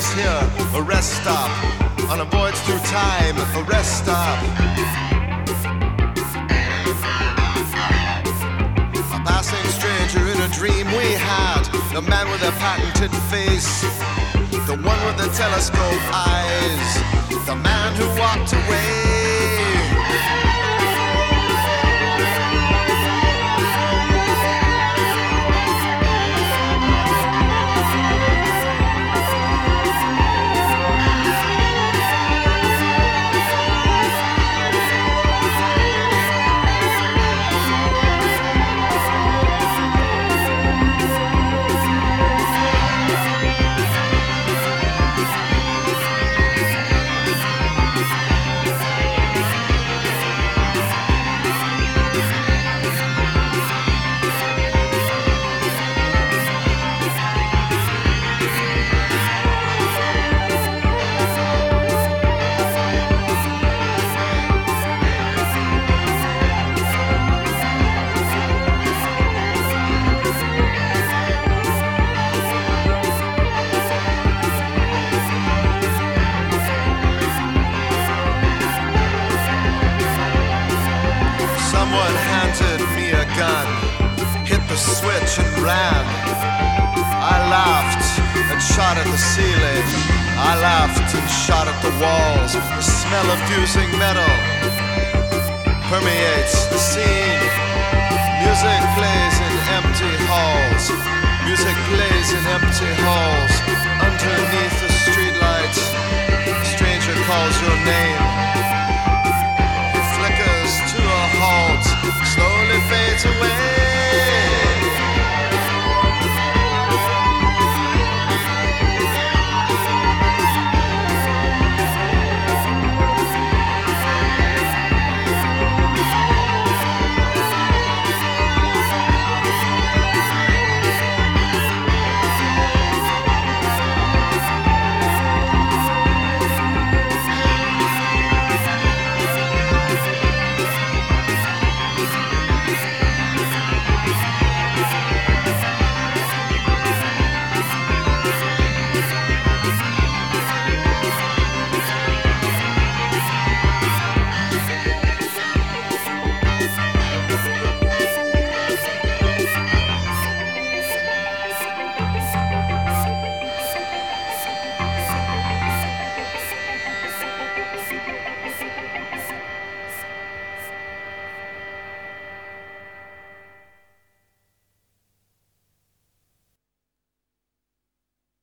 us here, a rest stop, on a voyage through time, a rest stop. A passing stranger in a dream we had, the man with a patented face, the one with the telescope eyes, the man who walked away. Someone handed me a gun, hit the switch and ran. I laughed and shot at the ceiling. I laughed and shot at the walls. The smell of fusing metal permeates the scene.